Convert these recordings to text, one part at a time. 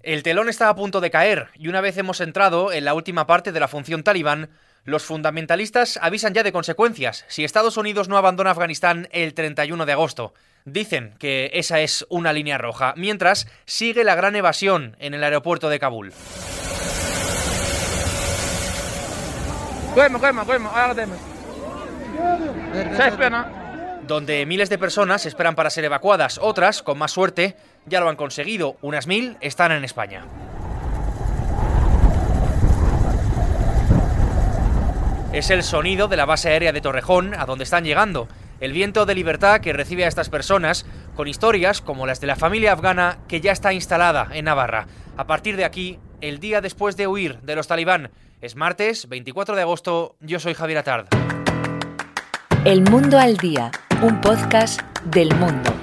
El telón está a punto de caer y una vez hemos entrado en la última parte de la función talibán, los fundamentalistas avisan ya de consecuencias si Estados Unidos no abandona Afganistán el 31 de agosto. Dicen que esa es una línea roja, mientras sigue la gran evasión en el aeropuerto de Kabul. Donde miles de personas esperan para ser evacuadas, otras, con más suerte, ya lo han conseguido. Unas 1000 están en España. Es el sonido de la base aérea de Torrejón, a donde están llegando. El viento de libertad que recibe a estas personas, con historias como las de la familia afgana que ya está instalada en Navarra. A partir de aquí, el día después de huir de los talibán. Es martes, 24 de agosto, yo soy Javier Atard. El Mundo al Día, un podcast del Mundo.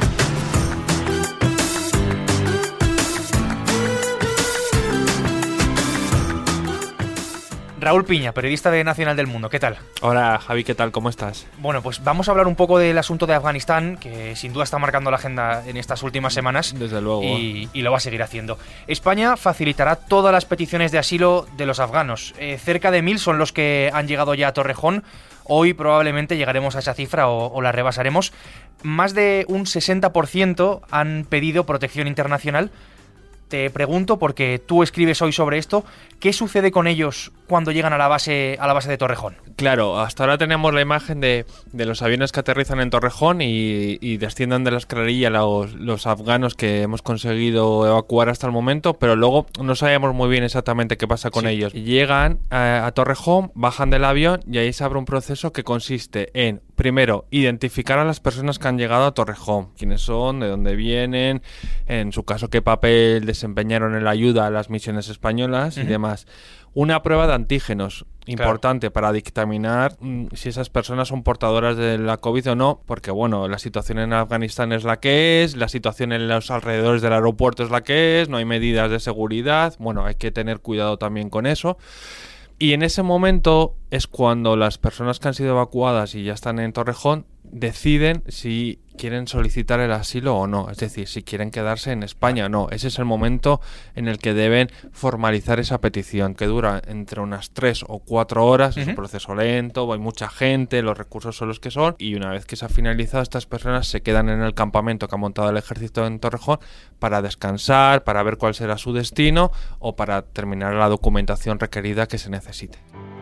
Raúl Piña, periodista de Nacional del Mundo, ¿qué tal? Hola Javi, ¿qué tal? ¿Cómo estás? Bueno, pues vamos a hablar un poco del asunto de Afganistán, que sin duda está marcando la agenda en estas últimas semanas. Desde luego. Y lo va a seguir haciendo. España facilitará todas las peticiones de asilo de los afganos. Cerca de 1000 son los que han llegado ya a Torrejón. Hoy probablemente llegaremos a esa cifra o la rebasaremos. Más de un 60% han pedido protección internacional. Te pregunto, porque tú escribes hoy sobre esto, ¿qué sucede con ellos cuando llegan a la base de Torrejón? Claro, hasta ahora tenemos la imagen de los aviones que aterrizan en Torrejón y descienden de la escalerilla los afganos que hemos conseguido evacuar hasta el momento, pero luego no sabemos muy bien exactamente qué pasa con ellos. Llegan a Torrejón, bajan del avión y ahí se abre un proceso que consiste en, primero, identificar a las personas que han llegado a Torrejón, quiénes son, de dónde vienen, en su caso qué papel desempeñaron en la ayuda a las misiones españolas y demás. Una prueba de antígenos, importante para dictaminar si esas personas son portadoras de la COVID o no, porque bueno, la situación en Afganistán es la que es, la situación en los alrededores del aeropuerto es la que es, no hay medidas de seguridad, bueno, hay que tener cuidado también con eso. Y en ese momento es cuando las personas que han sido evacuadas y ya están en Torrejón deciden si quieren solicitar el asilo o no, es decir, si quieren quedarse en España o no. Ese es el momento en el que deben formalizar esa petición, que dura entre unas 3 o 4 horas, es un proceso lento, hay mucha gente, los recursos son los que son, y una vez que se ha finalizado, estas personas se quedan en el campamento que ha montado el ejército en Torrejón para descansar, para ver cuál será su destino o para terminar la documentación requerida que se necesite.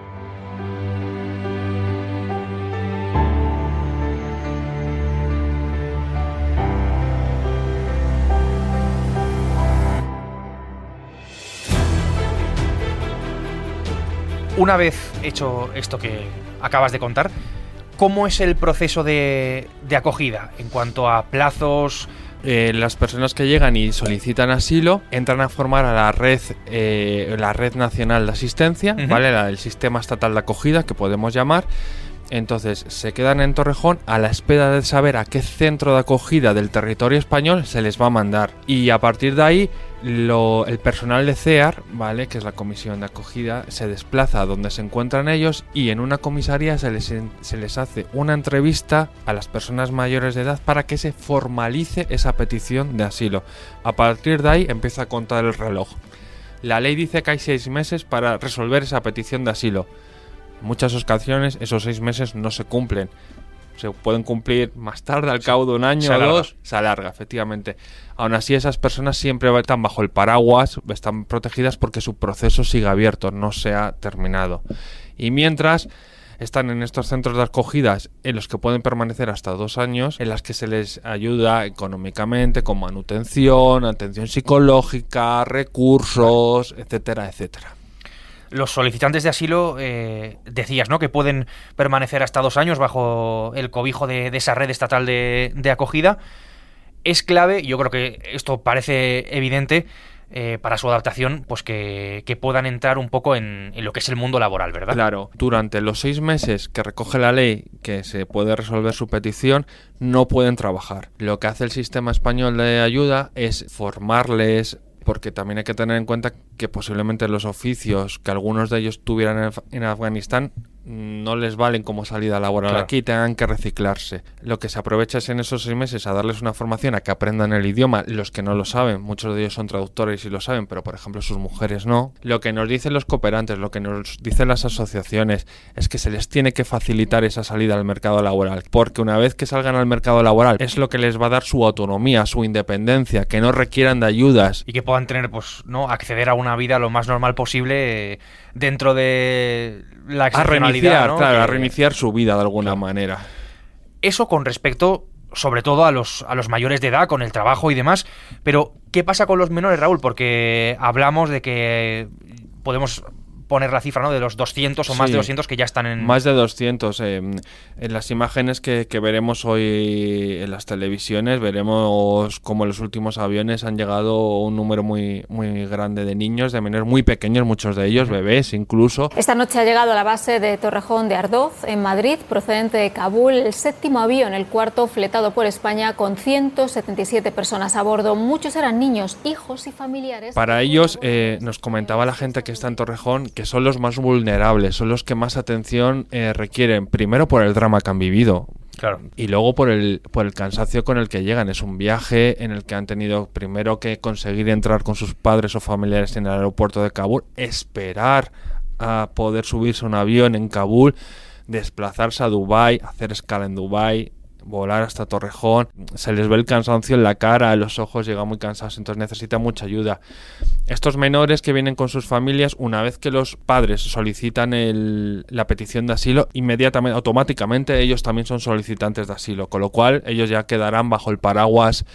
Una vez hecho esto que acabas de contar, ¿cómo es el proceso de acogida en cuanto a plazos? Las personas que llegan y solicitan asilo entran a formar a la red nacional de asistencia, ¿vale? El sistema estatal de acogida, que podemos llamar. Entonces se quedan en Torrejón a la espera de saber a qué centro de acogida del territorio español se les va a mandar. Y a partir de ahí el personal de CEAR, ¿vale?, que es la comisión de acogida, se desplaza a donde se encuentran ellos y en una comisaría se les hace una entrevista a las personas mayores de edad para que se formalice esa petición de asilo. A partir de ahí empieza a contar el reloj. La ley dice que hay 6 meses para resolver esa petición de asilo. En muchas ocasiones esos 6 meses no se cumplen. Se pueden cumplir más tarde, al cabo de un año o 2, se alarga, efectivamente. Aún así, esas personas siempre están bajo el paraguas, están protegidas porque su proceso sigue abierto, no se ha terminado. Y mientras están en estos centros de acogidas en los que pueden permanecer hasta 2 años, en las que se les ayuda económicamente con manutención, atención psicológica, recursos, etcétera, etcétera. Los solicitantes de asilo, decías, ¿no?, que pueden permanecer hasta 2 años bajo el cobijo de esa red estatal de acogida. Es clave, yo creo que esto parece evidente, para su adaptación, pues que puedan entrar un poco en lo que es el mundo laboral, ¿verdad? Claro, durante los 6 meses que recoge la ley que se puede resolver su petición, no pueden trabajar. Lo que hace el sistema español de ayuda es formarles, porque también hay que tener en cuenta que posiblemente los oficios que algunos de ellos tuvieran en Afganistán no les valen como salida laboral Claro. aquí, tengan que reciclarse. Lo que se aprovecha es en esos 6 meses a darles una formación, a que aprendan el idioma, los que no lo saben, muchos de ellos son traductores y lo saben, pero por ejemplo sus mujeres no. Lo que nos dicen los cooperantes, lo que nos dicen las asociaciones, es que se les tiene que facilitar esa salida al mercado laboral, porque una vez que salgan al mercado laboral es lo que les va a dar su autonomía, su independencia, que no requieran de ayudas. Y que puedan tener, pues, ¿no? Acceder a una vida lo más normal posible dentro de la A excepcionalidad, reiniciar, ¿no? claro, a Que- reiniciar su vida de alguna manera. Eso con respecto, sobre todo, a los mayores de edad, con el trabajo y demás. Pero, ¿qué pasa con los menores, Raúl? Porque hablamos de que podemos poner la cifra, ¿no? De los 200 o más Sí. de 200 que ya están en... Más de 200. En las imágenes que veremos hoy en las televisiones, veremos cómo en los últimos aviones han llegado un número muy, muy grande de niños, de menores muy pequeños, muchos de ellos, bebés incluso. Esta noche ha llegado a la base de Torrejón de Ardoz, en Madrid, procedente de Kabul, el 7º avión, el 4º fletado por España, con 177 personas a bordo. Muchos eran niños, hijos y familiares. Para ellos, nos comentaba la gente que está en Torrejón, que son los más vulnerables, son los que más atención requieren, primero por el drama que han vivido. Claro. Y luego por el cansancio con el que llegan. Es un viaje en el que han tenido primero que conseguir entrar con sus padres o familiares en el aeropuerto de Kabul, esperar a poder subirse a un avión en Kabul, desplazarse a Dubái, hacer escala en Dubái, volar hasta Torrejón. Se les ve el cansancio en la cara, los ojos llegan muy cansados, entonces necesitan mucha ayuda. Estos menores que vienen con sus familias, una vez que los padres solicitan la petición de asilo, inmediatamente, automáticamente ellos también son solicitantes de asilo, con lo cual ellos ya quedarán bajo el paraguas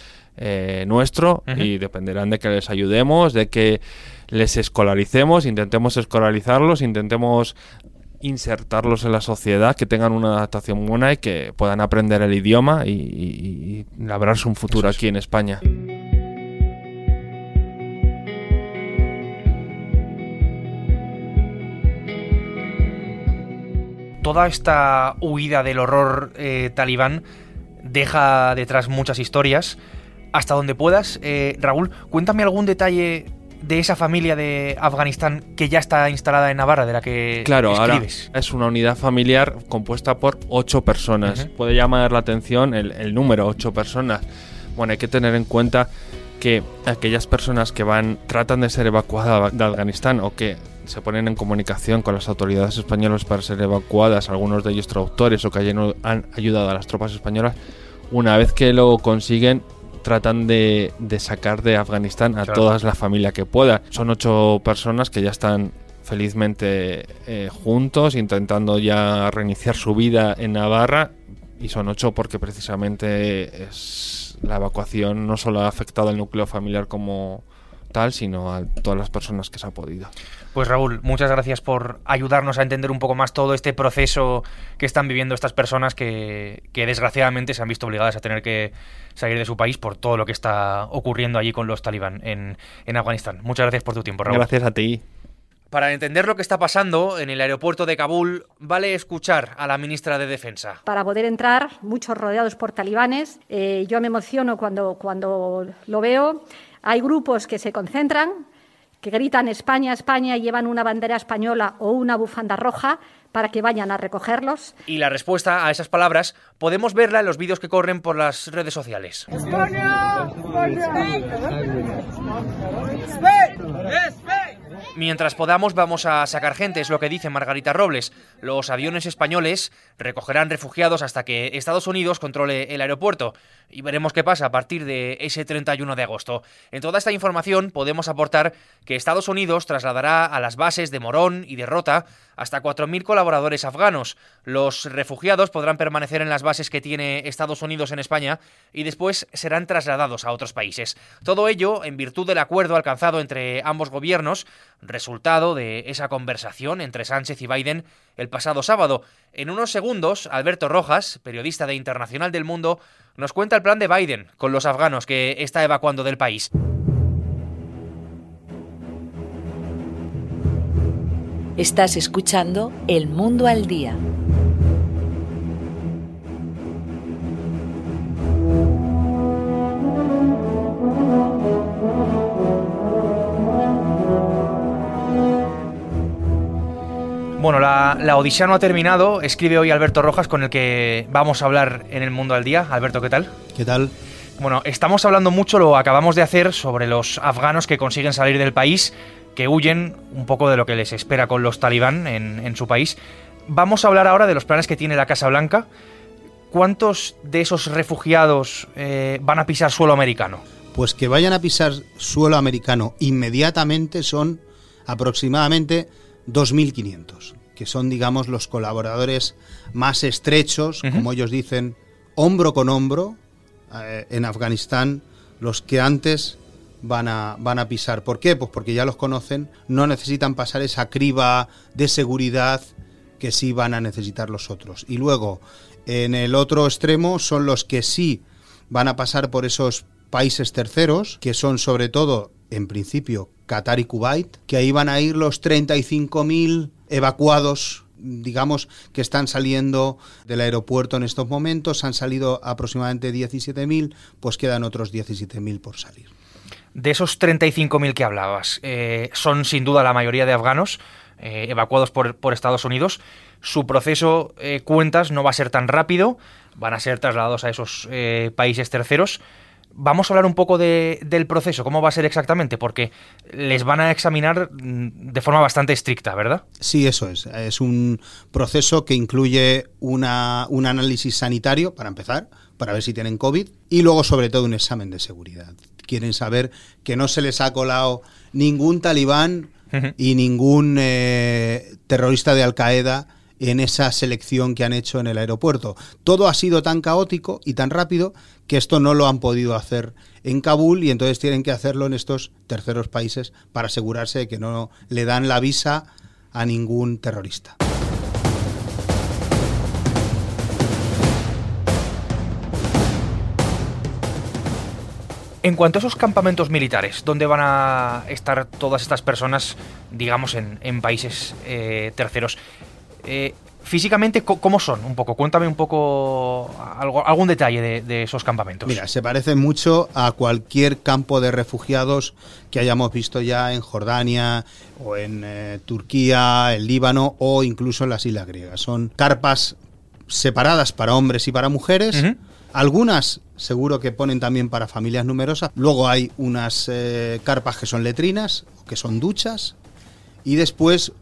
nuestro. Ujú. Y dependerán de que les ayudemos, de que les escolaricemos, intentemos escolarizarlos, intentemos insertarlos en la sociedad, que tengan una adaptación buena y que puedan aprender el idioma y labrarse un futuro Eso es. aquí en España. Toda esta huida del horror talibán deja detrás muchas historias. Hasta donde puedas, Raúl, cuéntame algún detalle de esa familia de Afganistán que ya está instalada en Navarra, de la que Claro, ahora escribes. es una unidad familiar compuesta por 8 personas. Ujú. Puede llamar la atención el número, 8 personas. Bueno, hay que tener en cuenta que aquellas personas que tratan de ser evacuadas de Afganistán o que se ponen en comunicación con las autoridades españolas para ser evacuadas, algunos de ellos traductores o que han ayudado a las tropas españolas, una vez que lo consiguen, tratan de sacar de Afganistán a Claro. toda la familia que pueda. Son 8 personas que ya están felizmente juntos, intentando ya reiniciar su vida en Navarra, y son 8 porque precisamente la evacuación no solo ha afectado al núcleo familiar como tal, sino a todas las personas que se ha podido. Pues Raúl, muchas gracias por ayudarnos a entender un poco más todo este proceso que están viviendo estas personas que desgraciadamente se han visto obligadas a tener que salir de su país por todo lo que está ocurriendo allí con los talibán en Afganistán. Muchas gracias por tu tiempo, Raúl. Gracias a ti. Para entender lo que está pasando en el aeropuerto de Kabul, vale escuchar a la ministra de Defensa. Para poder entrar, muchos rodeados por talibanes. Yo me emociono cuando lo veo. Hay grupos que se concentran, que gritan España, España, y llevan una bandera española o una bufanda roja para que vayan a recogerlos. Y la respuesta a esas palabras podemos verla en los vídeos que corren por las redes sociales. Mientras podamos, vamos a sacar gente, es lo que dice Margarita Robles. Los aviones españoles recogerán refugiados hasta que Estados Unidos controle el aeropuerto. Y veremos qué pasa a partir de ese 31 de agosto. En toda esta información podemos aportar que Estados Unidos trasladará a las bases de Morón y de Rota hasta 4.000 colaboradores afganos. Los refugiados podrán permanecer en las bases que tiene Estados Unidos en España y después serán trasladados a otros países. Todo ello en virtud del acuerdo alcanzado entre ambos gobiernos, resultado de esa conversación entre Sánchez y Biden el pasado sábado. En unos segundos, Alberto Rojas, periodista de Internacional del Mundo, nos cuenta el plan de Biden con los afganos que está evacuando del país. Estás escuchando El Mundo al Día. Bueno, la odisea no ha terminado, escribe hoy Alberto Rojas, con el que vamos a hablar en El Mundo al Día. Alberto, ¿qué tal? ¿Qué tal? Bueno, estamos hablando mucho, lo acabamos de hacer, sobre los afganos que consiguen salir del país, que huyen un poco de lo que les espera con los talibán en su país. Vamos a hablar ahora de los planes que tiene la Casa Blanca. ¿Cuántos de esos refugiados van a pisar suelo americano? Pues que vayan a pisar suelo americano inmediatamente son aproximadamente 2.500, que son, digamos, los colaboradores más estrechos, como ellos dicen, hombro con hombro, en Afganistán, los que antes van a pisar. ¿Por qué? Pues porque ya los conocen, no necesitan pasar esa criba de seguridad que sí van a necesitar los otros. Y luego, en el otro extremo, son los que sí van a pasar por esos países terceros, que son sobre todo, en principio, Qatar y Kuwait, que ahí van a ir los 35.000 evacuados, digamos, que están saliendo del aeropuerto en estos momentos. Han salido aproximadamente 17.000, pues quedan otros 17.000 por salir. De esos 35.000 que hablabas, son sin duda la mayoría de afganos evacuados por Estados Unidos. Su proceso, cuentas, no va a ser tan rápido, van a ser trasladados a esos países terceros. Vamos a hablar un poco del proceso, cómo va a ser exactamente, porque les van a examinar de forma bastante estricta, ¿verdad? Sí, eso es. Es un proceso que incluye un análisis sanitario, para empezar, para ver si tienen COVID, y luego sobre todo un examen de seguridad. Quieren saber que no se les ha colado ningún talibán y ningún terrorista de Al-Qaeda en esa selección que han hecho en el aeropuerto. Todo ha sido tan caótico y tan rápido que esto no lo han podido hacer en Kabul, y entonces tienen que hacerlo en estos terceros países para asegurarse de que no le dan la visa a ningún terrorista. En cuanto a esos campamentos militares, ¿dónde van a estar todas estas personas, digamos, en países terceros? Físicamente, ¿cómo son? Un poco, cuéntame un poco algún detalle de esos campamentos. Mira, se parece mucho a cualquier campo de refugiados que hayamos visto ya en Jordania o en Turquía, el Líbano o incluso en las islas griegas. Son carpas separadas para hombres y para mujeres. Algunas seguro que ponen también para familias numerosas. Luego hay unas carpas que son letrinas, que son duchas. Y después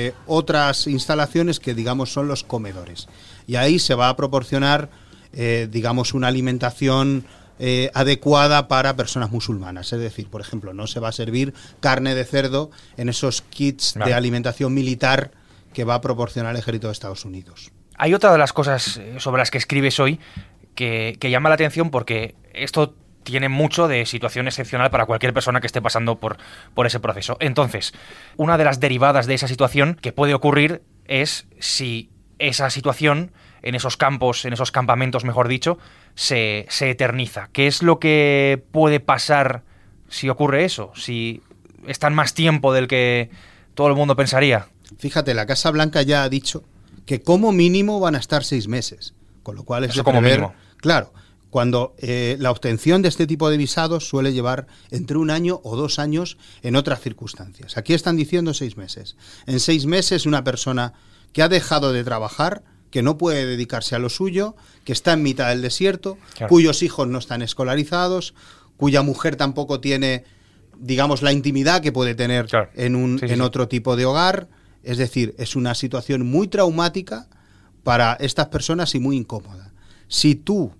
otras instalaciones que, digamos, son los comedores. Y ahí se va a proporcionar, digamos, una alimentación adecuada para personas musulmanas. Es decir, por ejemplo, no se va a servir carne de cerdo en esos kits de alimentación militar que va a proporcionar el ejército de Estados Unidos. Hay otra de las cosas sobre las que escribes hoy que llama la atención, porque esto tiene mucho de situación excepcional para cualquier persona que esté pasando por ese proceso. Entonces, una de las derivadas de esa situación que puede ocurrir es si esa situación en esos campos, en esos campamentos, mejor dicho, se eterniza. ¿Qué es lo que puede pasar si ocurre eso? Si están más tiempo del que todo el mundo pensaría. Fíjate, la Casa Blanca ya ha dicho que como mínimo van a estar 6 meses, con lo cual es eso de como prever, mínimo. Claro, cuando la obtención de este tipo de visados suele llevar entre 1 año o 2 años en otras circunstancias. Aquí están diciendo 6 meses. En 6 meses una persona que ha dejado de trabajar, que no puede dedicarse a lo suyo, que está en mitad del desierto, claro, cuyos hijos no están escolarizados, cuya mujer tampoco tiene, digamos, la intimidad que puede tener, claro, en otro tipo de hogar. Es decir, es una situación muy traumática para estas personas y muy incómoda. Si tú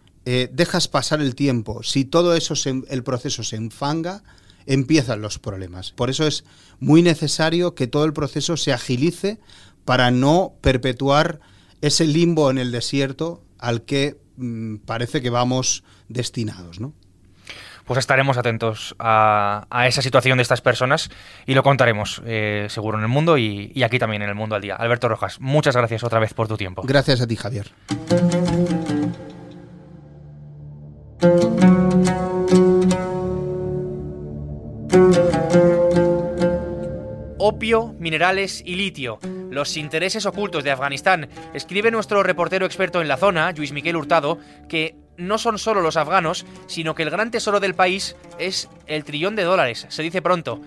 dejas pasar el tiempo, si todo eso el proceso se enfanga, empiezan los problemas. Por eso es muy necesario que todo el proceso se agilice para no perpetuar ese limbo en el desierto al que parece que vamos destinados, ¿no? Pues estaremos atentos a esa situación de estas personas y lo contaremos seguro en El Mundo y aquí también en El Mundo al Día. Alberto Rojas, muchas gracias otra vez por tu tiempo. Gracias a ti, Javier. Opio, minerales y litio. Los intereses ocultos de Afganistán. Escribe nuestro reportero experto en la zona, Lluís Miquel Hurtado, que no son solo los afganos, sino que el gran tesoro del país es el $1 trillón. Se dice pronto.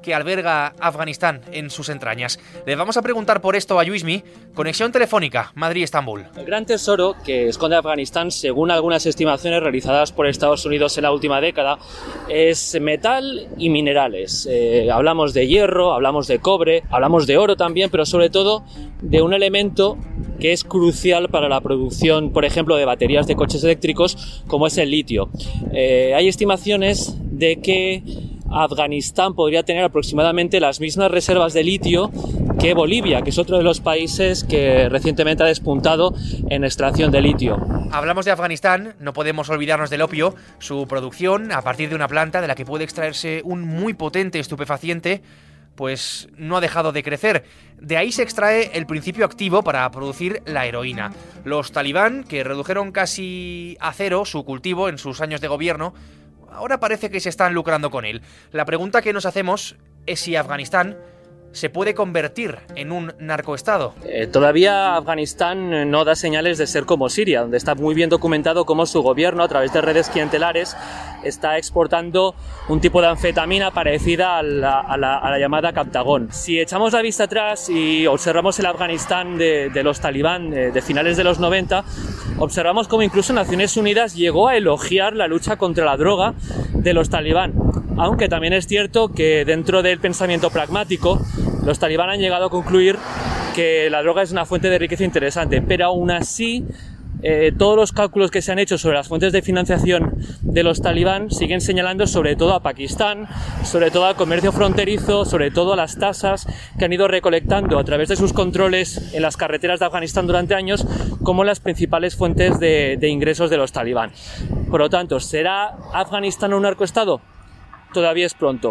que alberga Afganistán en sus entrañas. Le vamos a preguntar por esto a Lluismi. Conexión telefónica, Madrid-Estambul. El gran tesoro que esconde Afganistán, según algunas estimaciones realizadas por Estados Unidos en la última década, es metal y minerales. Hablamos de hierro, hablamos de cobre, hablamos de oro también, pero sobre todo de un elemento que es crucial para la producción, por ejemplo, de baterías de coches eléctricos, como es el litio. Hay estimaciones de que Afganistán podría tener aproximadamente las mismas reservas de litio que Bolivia, que es otro de los países que recientemente ha despuntado en extracción de litio. Hablamos de Afganistán, no podemos olvidarnos del opio, su producción a partir de una planta de la que puede extraerse un muy potente estupefaciente, pues no ha dejado de crecer. De ahí se extrae el principio activo para producir la heroína. Los talibán, que redujeron casi a cero su cultivo en sus años de gobierno, ahora parece que se están lucrando con él. La pregunta que nos hacemos es si Afganistán se puede convertir en un narcoestado. Todavía Afganistán no da señales de ser como Siria, donde está muy bien documentado cómo su gobierno, a través de redes clientelares, está exportando un tipo de anfetamina parecida a la llamada Captagón. Si echamos la vista atrás y observamos el Afganistán de los talibán de finales de los 90, observamos cómo incluso Naciones Unidas llegó a elogiar la lucha contra la droga de los talibán. Aunque también es cierto que dentro del pensamiento pragmático, los talibán han llegado a concluir que la droga es una fuente de riqueza interesante, pero aún así todos los cálculos que se han hecho sobre las fuentes de financiación de los talibán siguen señalando sobre todo a Pakistán, sobre todo al comercio fronterizo, sobre todo a las tasas que han ido recolectando a través de sus controles en las carreteras de Afganistán durante años como las principales fuentes de ingresos de los talibán. Por lo tanto, ¿será Afganistán un narcoestado? Todavía es pronto.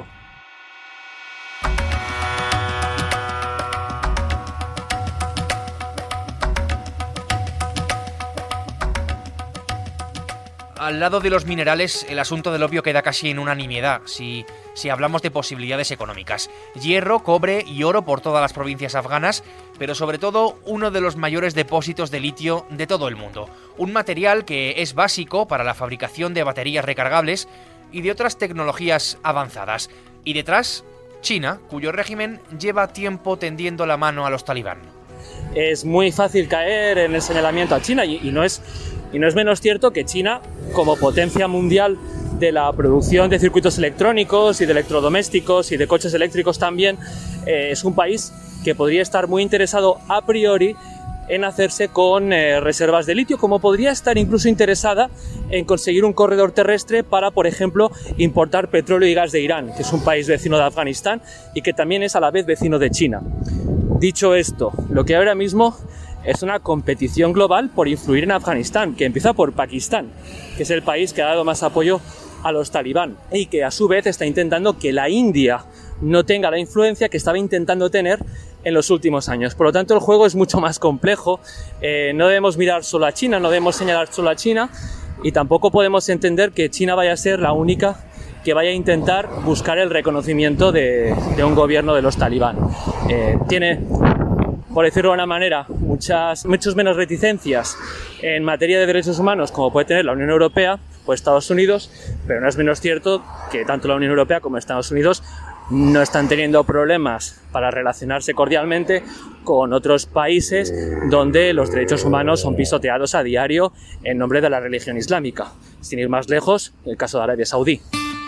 Al lado de los minerales, el asunto del opio queda casi en unanimidad, si hablamos de posibilidades económicas. Hierro, cobre y oro por todas las provincias afganas, pero sobre todo uno de los mayores depósitos de litio de todo el mundo. Un material que es básico para la fabricación de baterías recargables y de otras tecnologías avanzadas. Y detrás, China, cuyo régimen lleva tiempo tendiendo la mano a los talibán. Es muy fácil caer en el señalamiento a China y no es menos cierto que China, como potencia mundial de la producción de circuitos electrónicos y de electrodomésticos y de coches eléctricos también, es un país que podría estar muy interesado a priori en hacerse con reservas de litio, como podría estar incluso interesada en conseguir un corredor terrestre para, por ejemplo, importar petróleo y gas de Irán, que es un país vecino de Afganistán y que también es a la vez vecino de China. Dicho esto, lo que ahora mismo es una competición global por influir en Afganistán, que empieza por Pakistán, que es el país que ha dado más apoyo a los talibán y que a su vez está intentando que la India no tenga la influencia que estaba intentando tener en los últimos años. Por lo tanto, el juego es mucho más complejo. No debemos mirar solo a China, no debemos señalar solo a China y tampoco podemos entender que China vaya a ser la única que vaya a intentar buscar el reconocimiento de un gobierno de los talibán. Tiene, por decirlo de una manera, muchas menos reticencias en materia de derechos humanos como puede tener la Unión Europea o Estados Unidos, pero no es menos cierto que tanto la Unión Europea como Estados Unidos no están teniendo problemas para relacionarse cordialmente con otros países donde los derechos humanos son pisoteados a diario en nombre de la religión islámica. Sin ir más lejos, el caso de Arabia Saudí.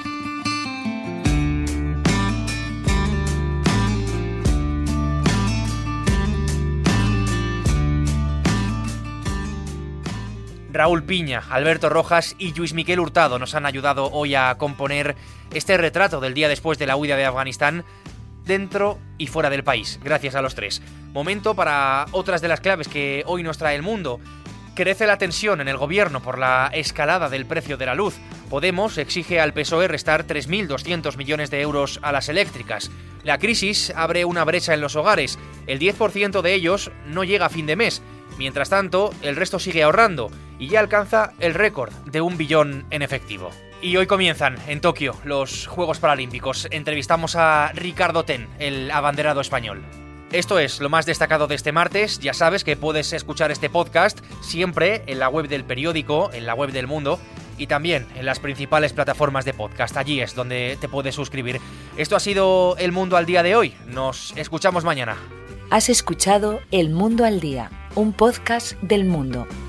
Raúl Piña, Alberto Rojas y Lluís Miquel Hurtado nos han ayudado hoy a componer este retrato del día después de la huida de Afganistán dentro y fuera del país. Gracias a los tres. Momento para otras de las claves que hoy nos trae el mundo. Crece la tensión en el gobierno por la escalada del precio de la luz. Podemos exige al PSOE restar 3.200 millones de euros a las eléctricas. La crisis abre una brecha en los hogares. El 10% de ellos no llega a fin de mes. Mientras tanto, el resto sigue ahorrando y ya alcanza el récord de 1 billón en efectivo. Y hoy comienzan en Tokio los Juegos Paralímpicos. Entrevistamos a Ricardo Ten, el abanderado español. Esto es lo más destacado de este martes. Ya sabes que puedes escuchar este podcast siempre en la web del periódico, en la web del Mundo y también en las principales plataformas de podcast. Allí es donde te puedes suscribir. Esto ha sido El Mundo al Día de hoy. Nos escuchamos mañana. Has escuchado El Mundo al Día, un podcast del Mundo.